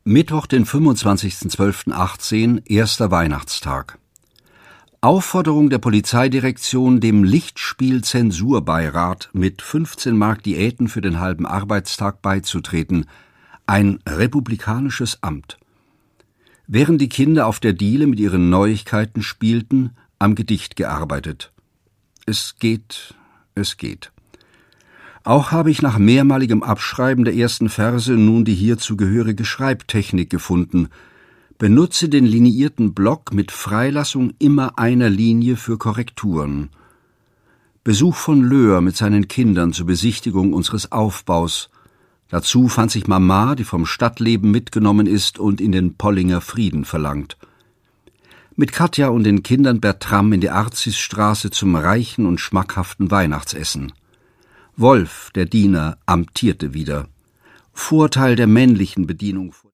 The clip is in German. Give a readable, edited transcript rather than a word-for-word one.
Mittwoch, den 25.12.18, erster Weihnachtstag. Aufforderung der Polizeidirektion, dem Lichtspiel-Zensurbeirat mit 15 Mark Diäten für den halben Arbeitstag beizutreten. Ein republikanisches Amt. Während die Kinder auf der Diele mit ihren Neuigkeiten spielten, am Gedicht gearbeitet. Es geht. Auch habe ich nach mehrmaligem Abschreiben der ersten Verse nun die hierzu gehörige Schreibtechnik gefunden. Benutze den liniierten Block mit Freilassung immer einer Linie für Korrekturen. Besuch von Löhr mit seinen Kindern zur Besichtigung unseres Aufbaus. Dazu fand sich Mama, die vom Stadtleben mitgenommen ist und in den Pollinger Frieden verlangt. Mit Katja und den Kindern Bertram in die Arzisstraße zum reichen und schmackhaften Weihnachtsessen. Wolf, der Diener, amtierte wieder. Vorteil der männlichen Bedienung